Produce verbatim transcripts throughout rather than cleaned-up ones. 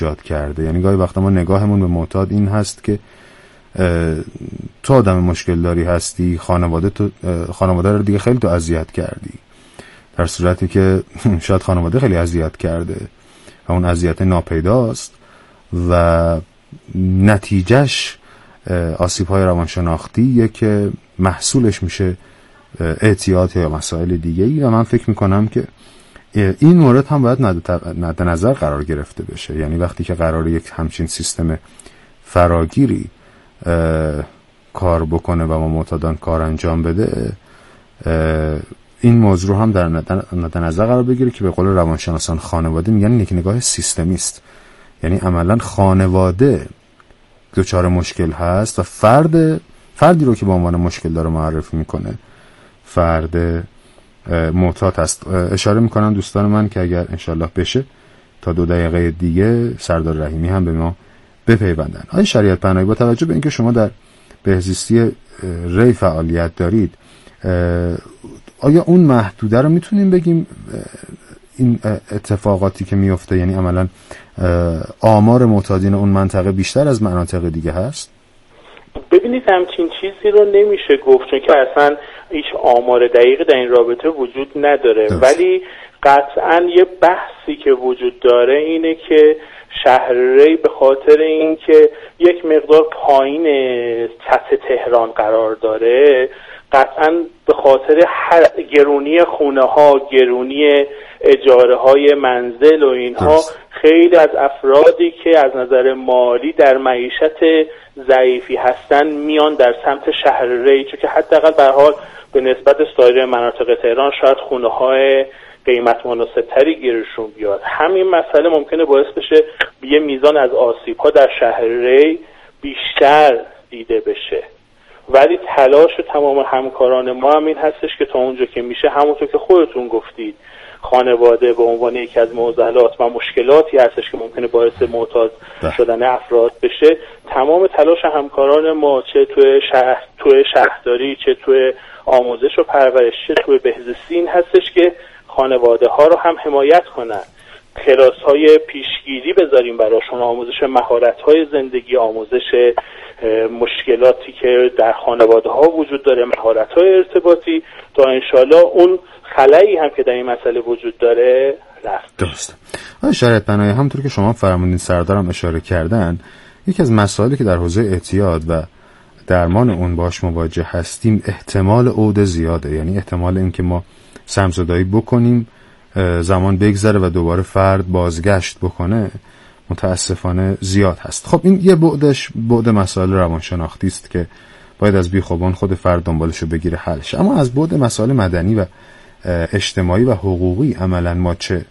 ایجاد کرده. یعنی گاهی وقتا ما نگاهمون به معتاد این هست که تو آدم مشکل داری هستی، خانواده تو خانواده رو دیگه خیلی تو اذیت کردی، در صورتی که شاید خانواده خیلی اذیت کرده و اون اذیت ناپیداست و نتیجهش آسیب‌های روانشناختیه که محصولش میشه اعتیاد یا مسائل دیگه‌ای. و من فکر میکنم که این مورد هم باید مد نظر قرار گرفته بشه. یعنی وقتی که قراره یک همچین سیستم فراگیری کار بکنه و ما معتادان کار انجام بده، این موضوع هم در مد نظر قرار بگیره که به قول روانشناسان خانواده میگن یک نگاه سیستمی است. یعنی عملا خانواده دچار مشکل هست و فرد فردی رو که به عنوان مشکل داره معرفی میکنه فرد معتاد هست. اشاره میکنن دوستان من که اگر انشالله بشه تا دو دقیقه دیگه سردار رحیمی هم به ما بپیوندن. آقای شریعت پناهی، با توجه به اینکه شما در بهزیستی ری فعالیت دارید، آیا اون محدوده رو میتونیم بگیم این اتفاقاتی که میفته، یعنی عملا آمار معتادین اون منطقه بیشتر از مناطق دیگه هست؟ ببینید همچین چیزی رو نمیشه گفت، چون که اصلا هیچ آمار دقیق در این رابطه وجود نداره. دست. ولی قطعا یه بحثی که وجود داره اینه که شهر ری به خاطر اینکه یک مقدار پایین سطح تهران قرار داره، قطعا به خاطر گرونی خونه ها، گرونی اجاره های منزل و اینها، دست. خیلی از افرادی که از نظر مالی در معیشت ضعیفی هستن میان در سمت شهر ری، چون که حداقل به هر حال به نسبت سایر مناطق تهران شاید خونه های قیمت مناسبتری گیرشون بیاد. همین مسئله ممکنه باعث بشه یه میزان از آسیب ها در شهر ری بیشتر دیده بشه. ولی تلاش تمام همکاران ما هم این هستش که تا اونجا که میشه، همونطور که خودتون گفتید، خانواده به عنوان یکی از معضلات و مشکلاتی هستش که ممکنه باعث معتاد شدن افراد بشه، تمام تلاش همکاران ما چه توی شهر، توی شهرداری، چه توی آموزش و پرورش، چه توی بهزیستی، این هستش که خانواده ها رو هم حمایت کنن، کلاس های پیشگیری بذاریم براشون، آموزش مهارت های زندگی، آموزش مشکلاتی که در خانواده ها وجود داره، مهارت های ارتباطی، تا انشالله اون خلایی هم که در این مسئله وجود داره رفت. درسته. آقای شریعت پناهی، همونطور که شما فرمودین سردارم اشاره کردن، یکی از مسائلی که در حوزه اعتیاد و درمان اون باش مواجه هستیم احتمال عود زیاده. یعنی احتمال این که ما سمزدایی بکنیم، زمان بگذره و دوباره فرد بازگشت بکنه، متاسفانه زیاد هست. خب این یه بعدش بعد مسائل روانشناختی است که باید از بیخوابان خود فرد دنبالشو بگیره حلش. اما از بعد مسائل مدنی و اجتماعی و حقوقی عملا ما چه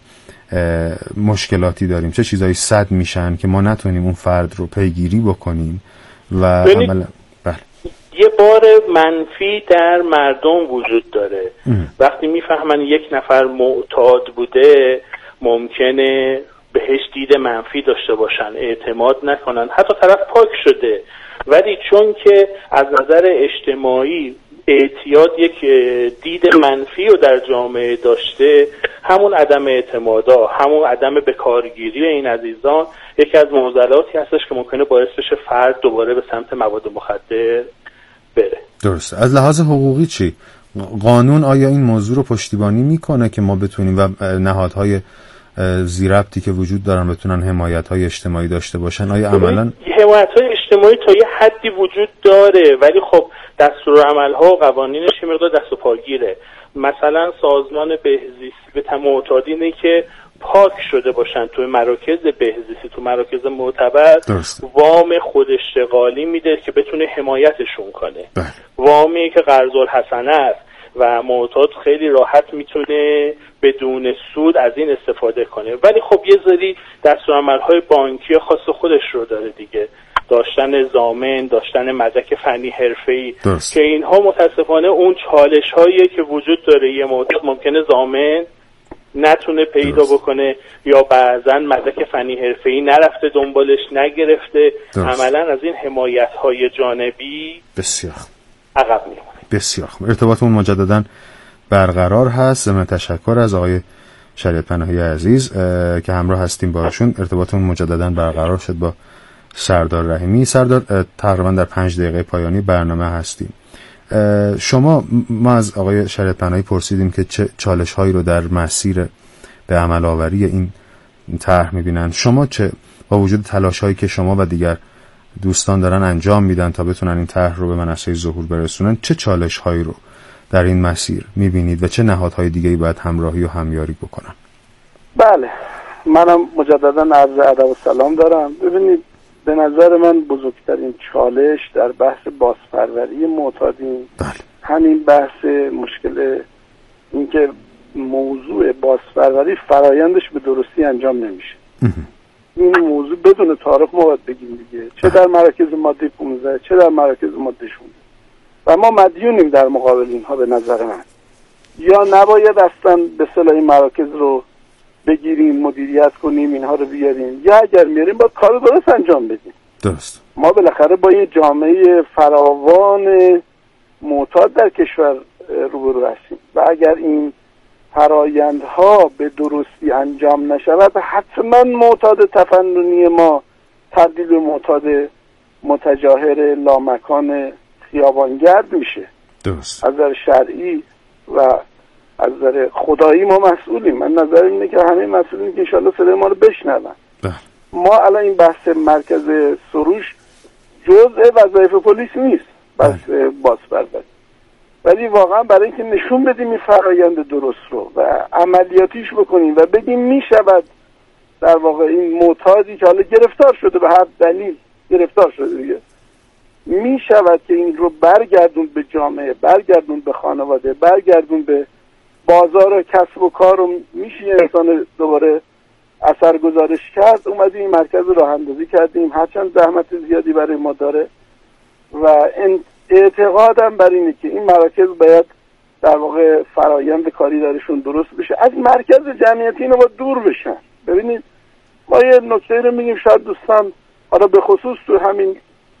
مشکلاتی داریم، چه چیزایی صد میشن که ما نتونیم اون فرد رو پیگیری بکنیم و عملا بله یه بار منفی در مردم وجود داره. ام. وقتی میفهمن یک نفر معتاد بوده ممکنه بهش دید منفی داشته باشن، اعتماد نکنن، حتی طرف پاک شده، ولی چون که از نظر اجتماعی اعتیاد یک دید منفی رو در جامعه داشته، همون عدم اعتمادا، همون عدم بکارگیری این عزیزان یکی از معضلاتی هستش که ممکنه باعث بشه فرد دوباره به سمت مواد مخدر بره. درست. از لحاظ حقوقی چی؟ قانون آیا این موضوع رو پشتیبانی میکنه که ما بتونیم و نهادهای زیربطی که وجود دارن بتونن حمایت‌های اجتماعی داشته باشن؟ آیا عملاً حمایت‌های اجتماعی تا یه حدی وجود داره، ولی خب دستورالعمل‌ها و قوانینش یه مقدار دست و پاگیره. مثلا سازمان بهزیستی به معتادینه که پاک شده باشن توی مراکز بهزیستی، تو مراکز معتبر، وام خود اشتغالی میده که بتونه حمایتشون کنه. بله. وامی که قرض الحسنه است و معتاد خیلی راحت میتونه بدون سود از این استفاده کنه. ولی خب یه ذری دستورالعمل‌های بانکی خاص خودش رو داره دیگه، داشتن ضامن، داشتن مدرک فنی حرفه‌ای، که اینها متاسفانه اون چالش‌هایی که وجود داره. یه معتاد ممکنه ضامن نتونه پیدا درست. بکنه یا بعضا مدرک فنی حرفه‌ای نرفته دنبالش، نگرفته، عملا از این حمایت‌های جانبی بسیار عقب میمونه. بسیار خوب. ارتباطمون مجدداً برقرار هست. ضمن تشکر از آقای شریعت پناهی عزیز که همراه هستیم باشون. ارتباطمون مجددا برقرار شد با سردار رحیمی. سردار، تقریبا در پنج دقیقه پایانی برنامه هستیم. شما ما از آقای شریعت پناهی پرسیدیم که چه چالش هایی رو در مسیر به عمل آوری این طرح میبینن. شما چه با وجود تلاش هایی که شما و دیگر دوستان دارن انجام میدن تا بتونن این طرح رو به منصه ظهور برسونن، چه چالش هایی رو در این مسیر میبینید و چه نهادهای دیگه‌ای باید همراهی و همیاری بکنن؟ بله، منم مجددا عرض ادب و سلام دارم. ببینید، به نظر من بزرگترین چالش در بحث بازپروری معتادین بله. همین بحث مشکل این که موضوع بازپروری فرایندش به درستی انجام نمیشه. این موضوع بدون تعارف ما باید بگیم دیگه، چه در مراکز ماده پانزده چه در مراکز ماده شانزده، و ما مدیونیم در مقابل اینها. به نظر من یا نباید اصلا به اصطلاح این مراکز رو بگیریم، مدیریت کنیم، اینها رو بیاریم، یا اگر میاریم باید کار درست انجام بدیم. درست. ما بالاخره با یه جامعه فراوان معتاد در کشور روبرو هستیم و اگر این فرایندها به درستی انجام نشود حتما معتاد تفننی ما تبدیل به معتاد متجاهر لامکان خیابانگرد میشه. درست. از نظر شرعی و از نظر خدایی ما مسئولیم. من نظر اینه که همه مسئولین که انشاءالله صدای ما رو بشنون. ما الان این بحث مرکز سروش جزء وظایف پلیس نیست، بس بازپروری، ولی واقعا برای اینکه نشون بدیم این فرایند درست رو و عملیاتیش بکنیم و بگیم میشود در واقع این معتادی که حالا گرفتار شده به هر دلیل گرفتار شده دیگه، میشود که این رو برگردون به جامعه، برگردون به خانواده، برگردون به بازار و کسب و کار رو میشه انسان دوباره اثر گزارش کرد. اومدیم این مرکز راه اندازی کردیم، هرچند زحمت زیادی برای ما داره و اعتقادم بر اینه که این مراکز باید در واقع فرایند کاری درشون درست بشه، از مرکز جمعیتی اینا باید دور بشن. ببینید ما یه نکته رو میگیم، شاید دوستان حالا به خصوص تو همین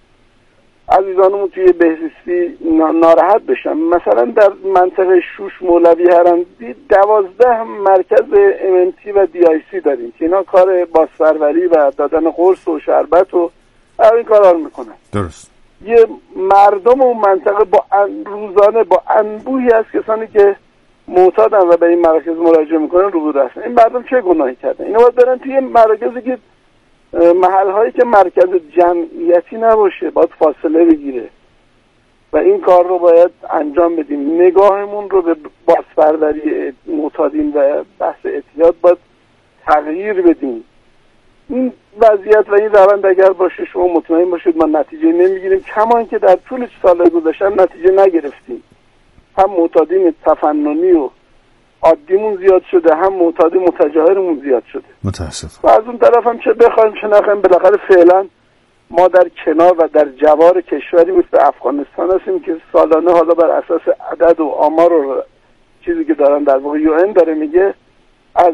عزیزانمون توی بهزیستی ناراحت بشن، مثلا در منطقه شوش مولوی هرندی دوازده مرکز امنتی و دی آی سی داریم که اینا کار بازپروری و دادن قرص و شربت و این کارا رو میکنن. درست. یه مردم اون منطقه با روزانه با انبوهی از کسانی که معتادن و به این مراکز مراجعه میکنن روبرو هستن. این مردم چه گناهی کردن؟ اینا باید برن توی مراکزی که محل هایی که مرکز جمعیتی نباشه، باید فاصله بگیره و این کار رو باید انجام بدیم. نگاهمون رو به بازپروری معتادین و بحث اعتیاد باید تغییر بدیم. این وضعیت و این روند اگر باشه شما مطمئن باشید ما نتیجه نمیگیریم، کما که در طول سال گذشته نتیجه نگرفتیم. هم معتادین تفننی و عادیمون زیاد شده، هم معتادی متجاهرمون زیاد شده. متاسفم. و از اون طرف هم چه بخوایم چه نخوایم بالاخره فعلا ما در کنار و در جوار کشوری مثل افغانستان هستیم که سالانه حالا بر اساس عدد و آمار و چیزی که دارن در واقع یو ان داره میگه از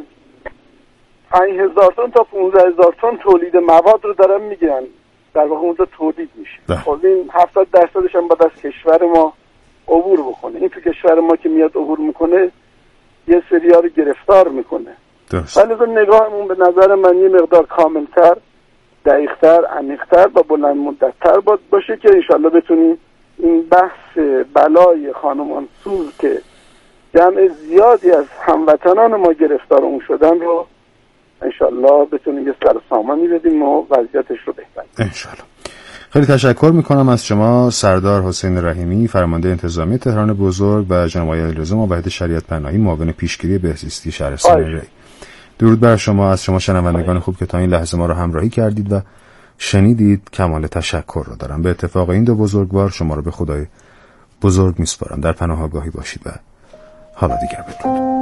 پنج هزار تن تا پانزده هزار تن تولید مواد رو دارن میگن در واقع اونجا تولید میشه. خب این هفتاد درصدش هم باید از کشور ما عبور بکنه. این تو کشور ما که میاد عبور میکنه یه سری‌ها رو گرفتار میکنه. ولی نگاهمون به نظر من یه مقدار کاملتر، دقیقتر، عمیقتر و بلند مدتتر باشه که انشالله بتونیم این بحث بلای خانمان سوز که جمع زیادی از هموطنان ما گرفتار اون شدن رو انشالله بتونیم یه سر سامانی بدیم و وضعیتش رو بهتر کنیم انشالله. خیلی تشکر میکنم از شما سردار حسین رحیمی، فرمانده انتظامی تهران بزرگ، و جناب آقای علیرضا موحد شریعت پناهی، معاون پیشگیری بهزیستی شهرستان ری. درود بر شما. از شما شنوندگان خوب که تا این لحظه ما رو همراهی کردید و شنیدید کمال تشکر رو دارم. به اتفاق این دو بزرگوار شما رو به خدای بزرگ میسپارم. در پناه آگاهی باشید و حالا دیگر بدرود.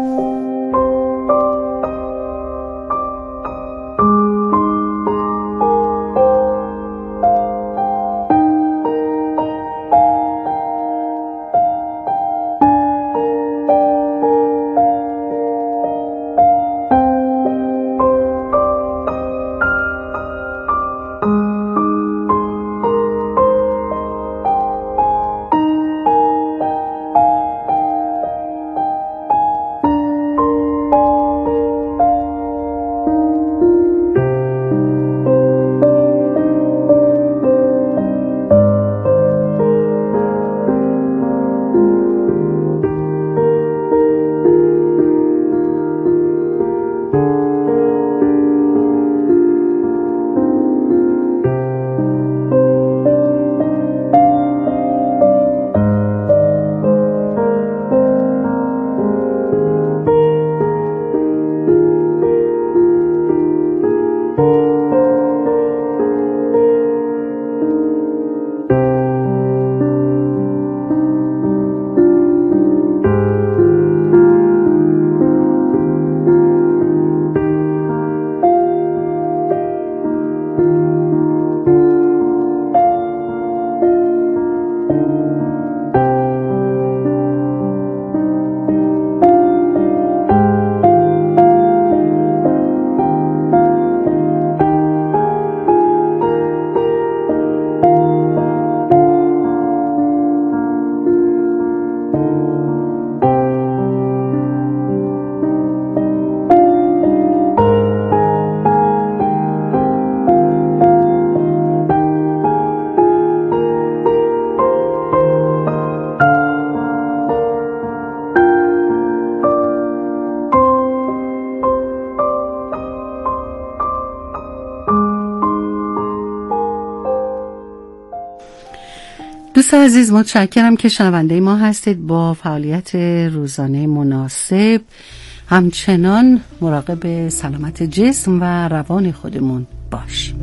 دوستان عزیز، متشکرم که شنونده ما هستید. با فعالیت روزانه مناسب همچنان مراقب سلامت جسم و روان خودمون باشیم.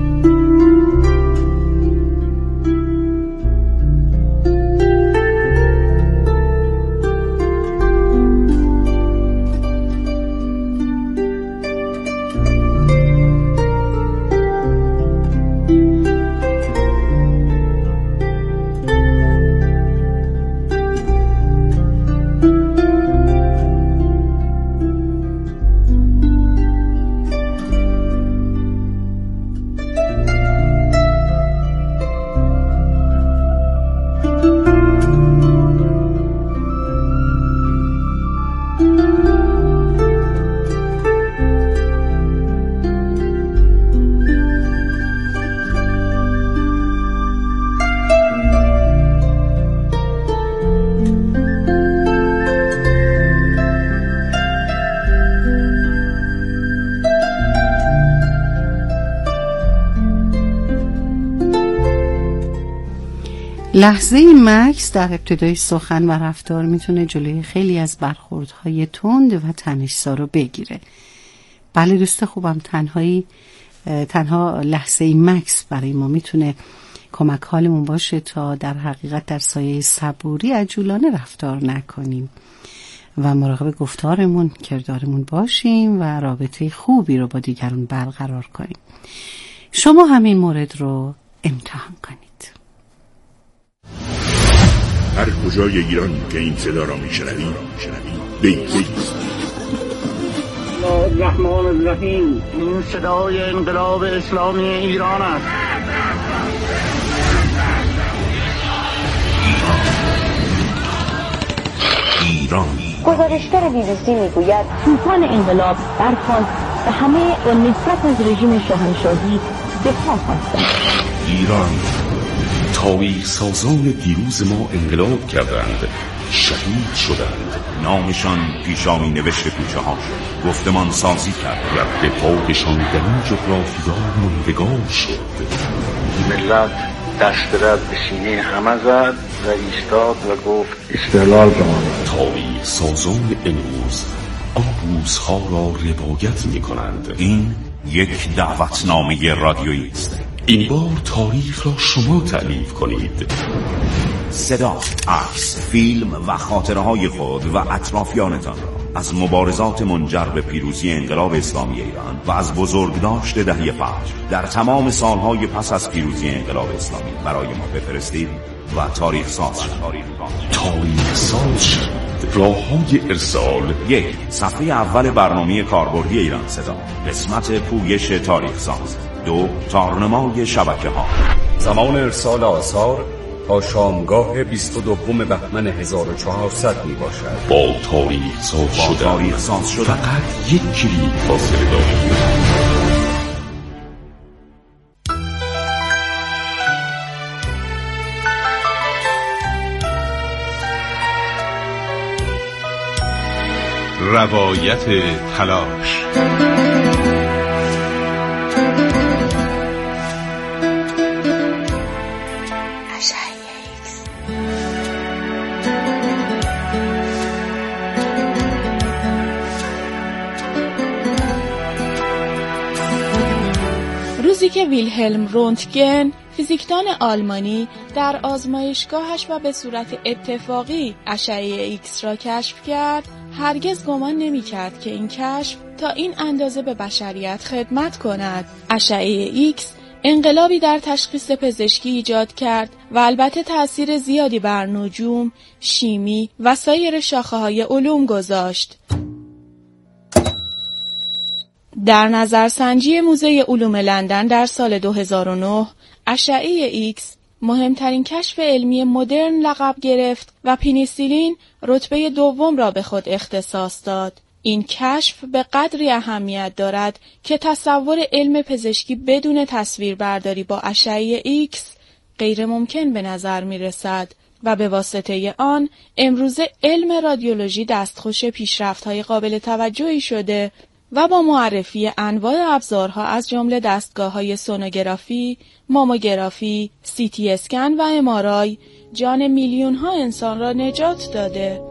لحظه مکس در ابتدای سخن و رفتار میتونه جلوی خیلی از برخوردهای تند و تنش‌زا رو بگیره. بله دوست خوبم، تنهایی تنها لحظه مکس برای ما میتونه کمک حالمون باشه تا در حقیقت در سایه صبوری عجولانه رفتار نکنیم و مراقب گفتارمون، کردارمون باشیم و رابطه خوبی رو با دیگران برقرار کنیم. شما همین مورد رو امتحان کنید. هر کجای ایران که این صدا را میشنوی بیست الرحمن الرحیم. این صدای انقلاب اسلامی ایران است. ایران. گزارشگر بی بی سی میگوید طوفان انقلاب برخاست و همه با نفرت از رژیم شاهنشاهی دفاع خواستند. ایران. تاریخ سازان دیروز ما انقلاب کردند، شهید شدند، نامشان پیشانی نوشت کوچه ها شد، گفتمان سازی کرد و دفاعشان در این جغرافیا ماندگار شد. ملت دست رد به سینه همه زد و ایستاد و گفت استقلال بمانید. تاریخ سازان امروز آن روزها را روایت می کنند. این یک دعوتنامه رادیویی است. این بار تاریخ را شما تألیف کنید. صدا، عکس، فیلم و خاطره های خود و اطرافیانتان را از مبارزات منجر به پیروزی انقلاب اسلامی ایران و از بزرگداشت دهه فجر در تمام سالهای پس از پیروزی انقلاب اسلامی برای ما بفرستید و تاریخ ساز شد. تاریخ ساز شد. راه های ارسال: یک، صفحه اول برنامه کاربردی ایران صدا، قسمت پویش تاریخ ساز. دو، تارنمای شبکه ها. زمان ارسال آثار تا شامگاه بیست و دوم بهمن هزار و چهارصد می باشد. با تاریخ ساز شده. با تاریخ ساز شده. فقط یک کلیک فاصله دارید. روایت تلاش. روزی که ویلهلم رونتگن فیزیکدان آلمانی در آزمایشگاهش و به صورت اتفاقی اشعه ایکس را کشف کرد، هرگز گمان نمی کرد که این کشف تا این اندازه به بشریت خدمت کند. اشعه ایکس انقلابی در تشخیص پزشکی ایجاد کرد و البته تأثیر زیادی بر نجوم، شیمی و سایر شاخه‌های علوم گذاشت. در نظرسنجی موزه علوم لندن در سال دو هزار و نه، اشعه ایکس مهمترین کشف علمی مدرن لقب گرفت و پنیسیلین رتبه دوم را به خود اختصاص داد. این کشف به قدری اهمیت دارد که تصور علم پزشکی بدون تصویربرداری با اشعه ایکس غیر ممکن به نظر می رسد و به واسطه آن امروزه علم رادیولوژی دستخوش پیشرفت‌های قابل توجهی شده و با معرفی انواع ابزارها از جمله دستگاه‌های سونوگرافی، ماموگرافی، سی تی اسکن و ام آر آی جان میلیون‌ها انسان را نجات داده.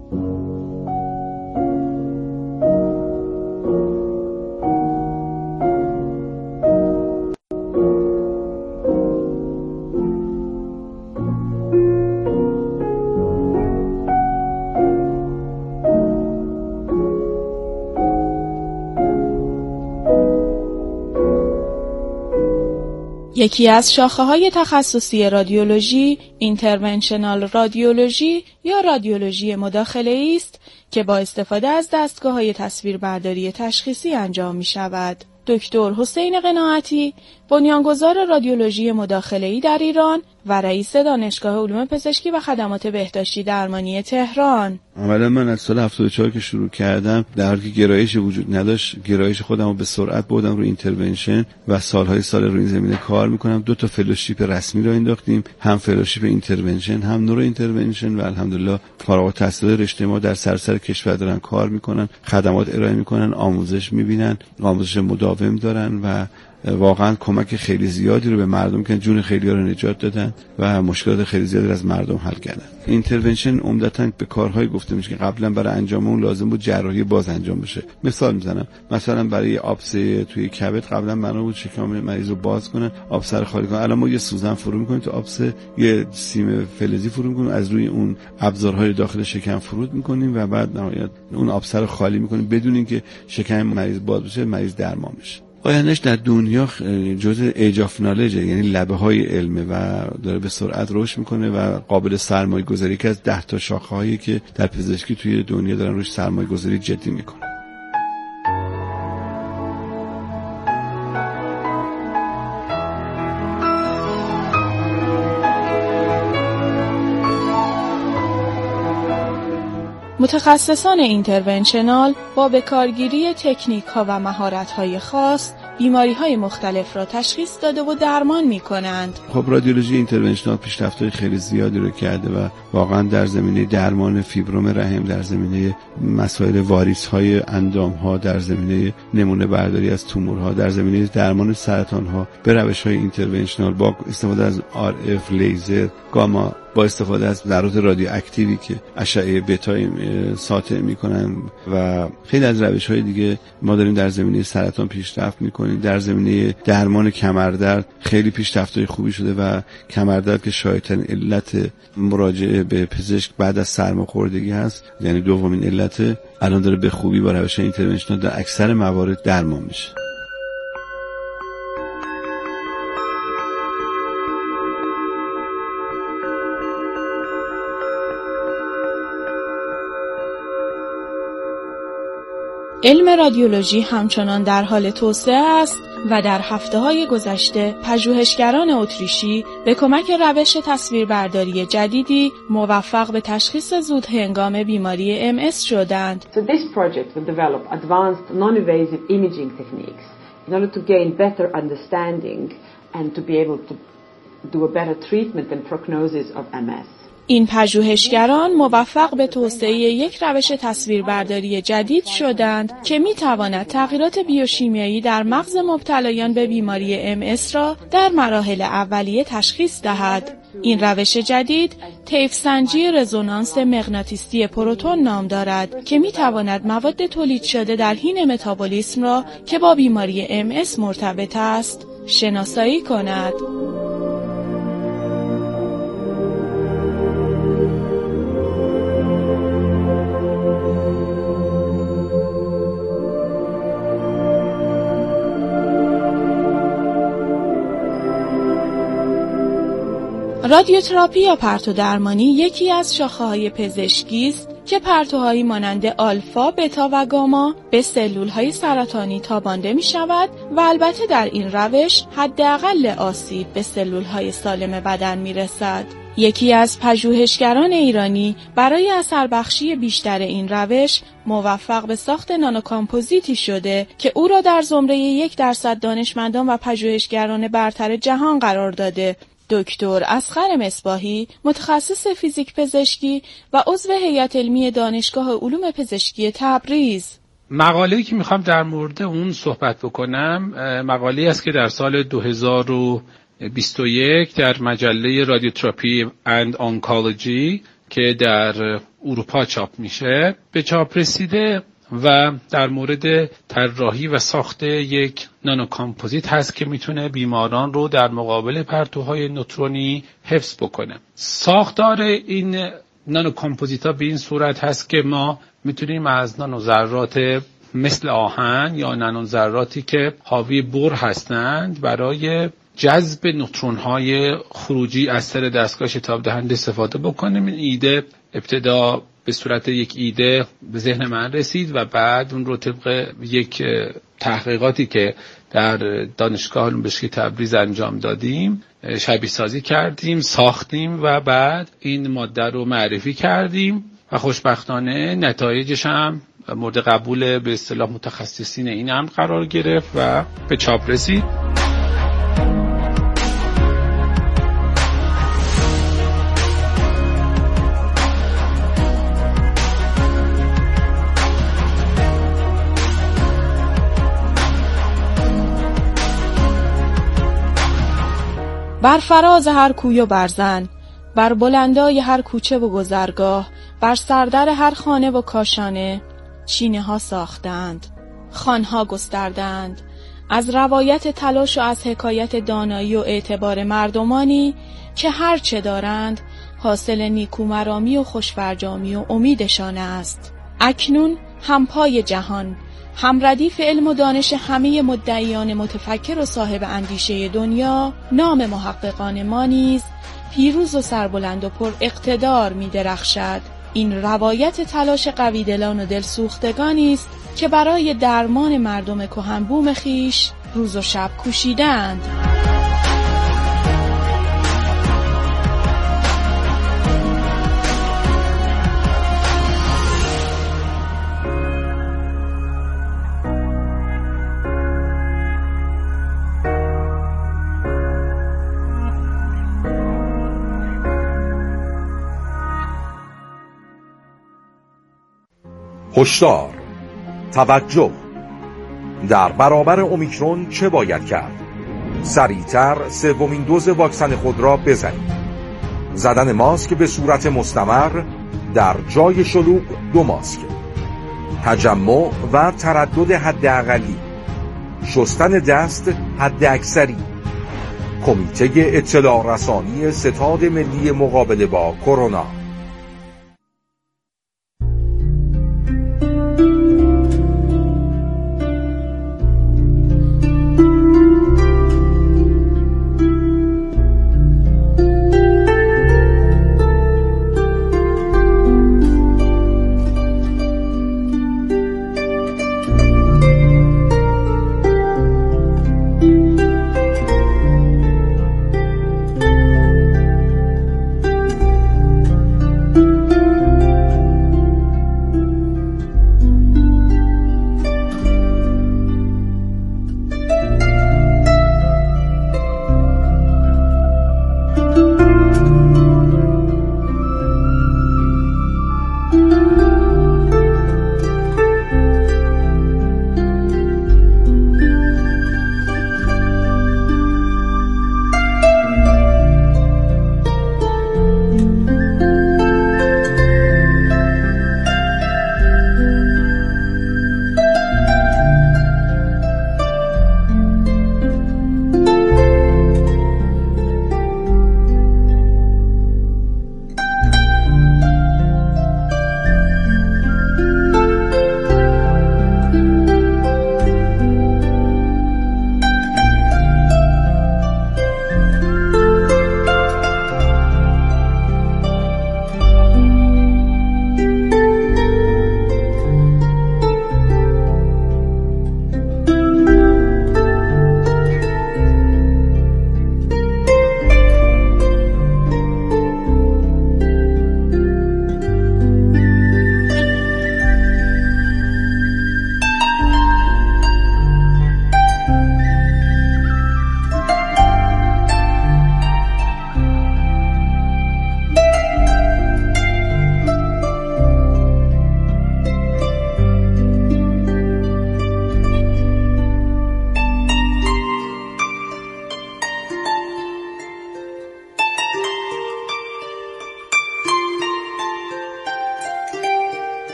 یکی از شاخه‌های تخصصی رادیولوژی اینترونشنال رادیولوژی یا رادیولوژی مداخله‌ای است که با استفاده از دستگاه‌های تصویربرداری تشخیصی انجام می‌شود. دکتر حسین قناعتی بنیانگذار رادیولوژی مداخله‌ای در ایران و رئیس دانشگاه علوم پزشکی و خدمات بهداشتی درمانی تهران. اولا من از سال هفتاد و چهار که شروع کردم در حالی که گرایش وجود نداشت، گرایش خودم رو به سرعت بردم رو اینترونشن و سالهای سال رو این زمینه کار میکنم. دو تا فلوشیپ رسمی رو انداختیم، هم فلوشیپ اینترونشن هم نورو اینترونشن و الحمدلله فارغ التحصیل رشته ما در سراسر کشور دارن کار میکنن، خدمات ارائه میکنن، آموزش میبینن، آموزش مداوم دارن و واقعا کمک خیلی زیادی رو به مردم کردن، جون خیلی‌ها رو نجات دادن و مشکلات خیلی زیادی رو از مردم حل کردن. اینترونشن عمدتاً به کارهای گفته میشه که قبلا برای انجام اون لازم بود جراحی باز انجام بشه. مثال میزنم، مثلا برای آبسه توی کبد قبلا بنا بود شکم مریض رو باز کنن، آبسه رو خالی کنن. الان ما یه سوزن فرو می‌کنیم تو آبسه، یه سیم فلزی فرو می‌کنیم، از روی اون ابزارهای داخل شکم فرود می‌کنیم و بعد نهایت اون آبسه رو خالی می‌کنیم بدون اینکه شکم مریض باز بشه، مریض درمان بشه. آیندهش در دنیا جزء ایج آف نالجه، یعنی لبه های علمه و داره به سرعت رشد میکنه و قابل سرمایه گذاری که از ده تا شاخه هایی که در پزشکی توی دنیا دارن روش سرمایه گذاری جدی میکنه. متخصصان اینترونشنال با بکارگیری تکنیک‌ها و مهارت‌های خاص بیماری‌های مختلف را تشخیص داده و درمان می‌کنند. خب رادیولوژی اینترونشنال پیشرفت‌های خیلی زیادی رو کرده و واقعا در زمینه درمان فیبروم رحم، در زمینه مسائل واریس‌های اندام‌ها، در زمینه نمونه برداری از تومورها، در زمینه درمان سرطان‌ها به روش‌های اینترونشنال با استفاده از آر اف، لیزر، گاما، با استفاده از ذرات رادیواکتیوی که اشعه بتا ساطع میکنن و خیلی از روش‌های دیگه ما داریم در زمینه سرطان پیشرفت میکنیم. در زمینه درمان کمردرد خیلی پیشرفت‌های خوبی شده و کمردرد که شایع‌ترین علت مراجعه به پزشک بعد از سرماخوردگی هست، یعنی دومین علت، الان داره به خوبی با روش اینترونشنال در اکثر موارد درمان میشه. علم رادیولوژی همچنان در حال توسعه است و در هفته‌های گذشته پژوهشگران اتریشی به کمک روش تصویربرداری جدیدی موفق به تشخیص زود هنگام بیماری ام اس شدند. So this project will develop advanced non-invasive imaging techniques in order to gain better understanding and to be able to do a better treatment and prognosis of ام اس. این پژوهشگران موفق به توسعه یک روش تصویربرداری جدید شدند که می‌تواند تغییرات بیوشیمیایی در مغز مبتلایان به بیماری ام اس را در مراحل اولیه تشخیص دهد. این روش جدید طیف سنجی رزونانس مغناطیسی پروتون نام دارد که می‌تواند مواد تولید شده در حین متابولیسم را که با بیماری ام اس مرتبط است شناسایی کند. رادیوتراپی یا پرتو درمانی یکی از شاخه‌های پزشکی است که پرتوهایی مانند آلفا، بتا و گاما به سلول‌های سرطانی تابانده می‌شود و البته در این روش حداقل آسیب به سلول‌های سالم بدن می‌رسد. یکی از پژوهشگران ایرانی برای اثربخشی بیشتر این روش موفق به ساخت نانوکامپوزیتی شده که او را در زمره یک درصد دانشمندان و پژوهشگران برتر جهان قرار داده. دکتر اصغر مصباحی متخصص فیزیک پزشکی و عضو هیئت علمی دانشگاه علوم پزشکی تبریز. مقاله‌ای که میخوام در مورد اون صحبت بکنم مقاله‌ای است که در سال دو هزار و بیست و یک در مجله رادیوتراپی اند آنکولوژی که در اروپا چاپ میشه به چاپ رسیده و در مورد طراحی و ساخت یک نانو کامپوزیت هست که میتونه بیماران رو در مقابل پرتوهای نوترونی حفظ بکنه. ساختار این نانو کامپوزیت ها به این صورت هست که ما میتونیم از نانو ذرات مثل آهن یا نانو ذراتی که حاوی بر هستند برای جذب نوترون های خروجی از سر دستگاه شتاب دهنده استفاده بکنیم. این ایده ابتدا به صورت یک ایده به ذهن من رسید و بعد اون رو طبق یک تحقیقاتی که در دانشگاه علوم پزشکی تبریز انجام دادیم شبیه سازی کردیم، ساختیم و بعد این ماده رو معرفی کردیم و خوشبختانه نتایجش هم مورد قبول به اصطلاح متخصصین این امر قرار گرفت و به چاپ رسید. بر فراز هر کوی و برزن، بر بلندای هر کوچه و گذرگاه، بر سردر هر خانه و کاشانه چینه ها ساختند، خانها گستردند، از روایت تلاش و از حکایت دانایی و اعتبار مردمانی که هر چه دارند حاصل نیکومرامی و خوشفرجامی و امیدشان است. اکنون همپای جهان، هم ردیف علم و دانش همه مدعیان متفکر و صاحب اندیشه دنیا، نام محققان ما نیز پیروز و سربلند و پر اقتدار می درخشد. این روایت تلاش قویدلان و دلسوختگانی است که برای درمان مردم کهنبوم خیش روز و شب کوشیدند. هشدار، توجه، در برابر اومیکرون چه باید کرد؟ سریعتر سومین دوز واکسن خود را بزنید. زدن ماسک به صورت مستمر در جای شلوغ دو ماسک. تجمع و تردد حداقلی. شستن دست حداکثری. کمیته اطلاع رسانی ستاد ملی مقابله با کرونا.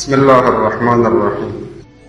بسم الله الرحمن الرحیم.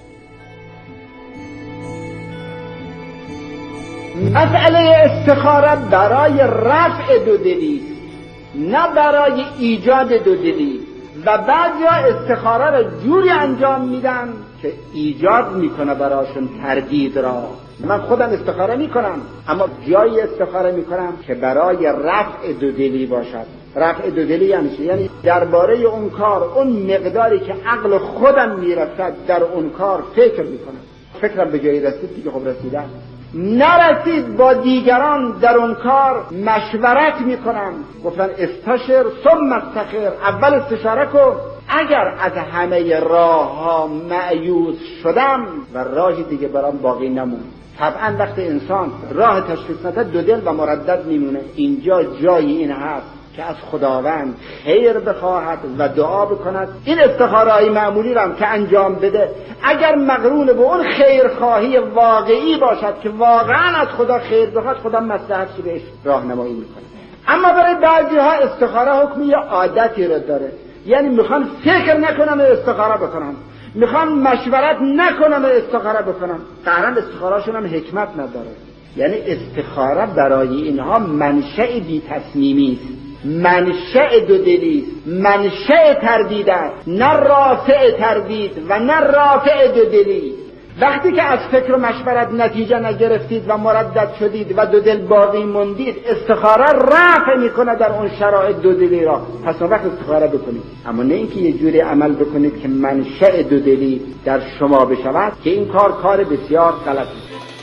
مسئله استخاره برای رفع دودلی نه برای ایجاد دودلی و بعضیا استخاره را جوری انجام میدن که ایجاد میکنه براشون تردید را. من خودم استخاره میکنم اما جایی استخاره میکنم که برای رفع دودلی باشد. رفع دودلی یعنی چی؟ یعنی درباره اون کار اون مقداری که عقل خودم میرسد در اون کار فکر میکنم. فکرم به جایی رسید دیگه خب رسیدم، نرسید با دیگران در اون کار مشورت میکنم. گفتن استشر ثم استخر، اول استشاره کن. اگر از همه راه ها مایوس شدم و راهی دیگه برام باقی نمون. طبعا وقتی انسان راه تشخیص نده دو دل و مردد میمونه. اینجا جای این هست که از خداوند خیر بخواهد و دعا بکند. این استخاره‌های معمولی را که انجام بده اگر مقرون به اون خیرخواهی واقعی باشد که واقعا از خدا خیر بخواد، خدا مصلحتش بهش راهنمایی میکنه. اما برای بعضی ها استخاره حکم یا عادتی رو داره، یعنی میخوان فکر نکنم استخاره بکنم، میخوان مشورت نکنم استخاره بکنم. قهرن استخاره‌شون هم حکمت نداره. یعنی استخاره برای اینها منشأ بی تصمیمی است، منشأ دودلی است، منشأ تردید است، نه رافع تردید و نه رافع دودلی. وقتی که از فکر و مشورت نتیجه نگرفتید و مردد شدید و دو دل باقی موندید، استخاره رفع میکنه در اون شرایط دودلی را. پس اون وقت استخاره بکنید، اما نه اینکه یه جوری عمل بکنید که منشأ دودلی در شما بشود که این کار کار بسیار غلطی است.